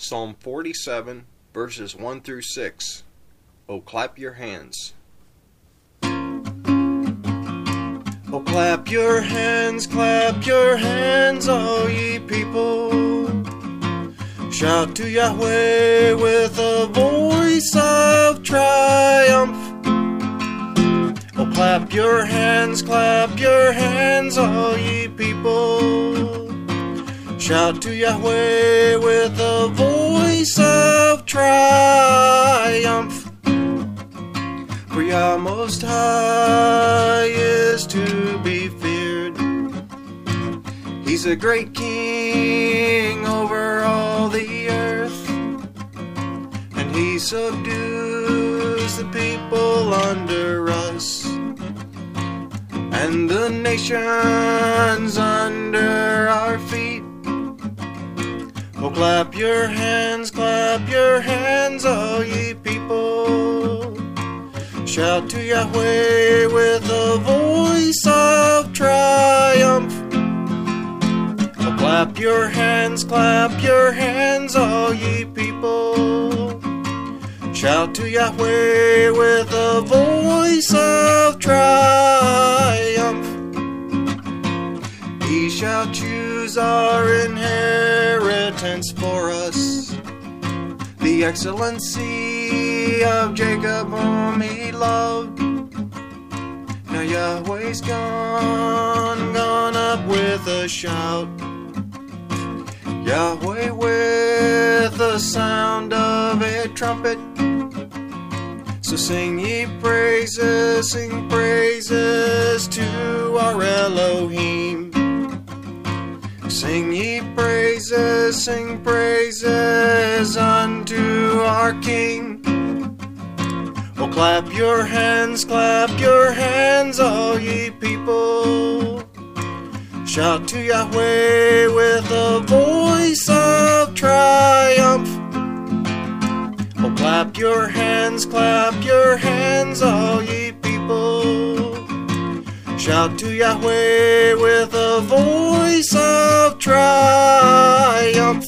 Psalm 47, verses 1 through 6. Oh, clap your hands. Oh, clap your hands, all ye people. Shout to Yahweh with a voice of triumph. Oh, clap your hands, all ye people. Shout to Yahweh with a voice of triumph. For Yah Most High is to be feared. He's a great king over all the earth, and he subdues the people under us, and the nations under our feet. Oh, clap your hands, all ye people. Shout to Yahweh with a voice of triumph. Oh, clap your hands, all ye people. Shout to Yahweh with a voice of triumph. He shall choose our inheritance for us, the excellency of Jacob whom he loved. Now Yahweh's gone up with a shout. Yahweh with the sound of a trumpet. So sing ye praises, sing praises to our Elohim. Sing ye praises, sing praises unto our King. Oh, clap your hands, all ye people. Shout to Yahweh with a voice of triumph. Oh, clap your hands, all ye people. Shout to Yahweh with a voice of triumph.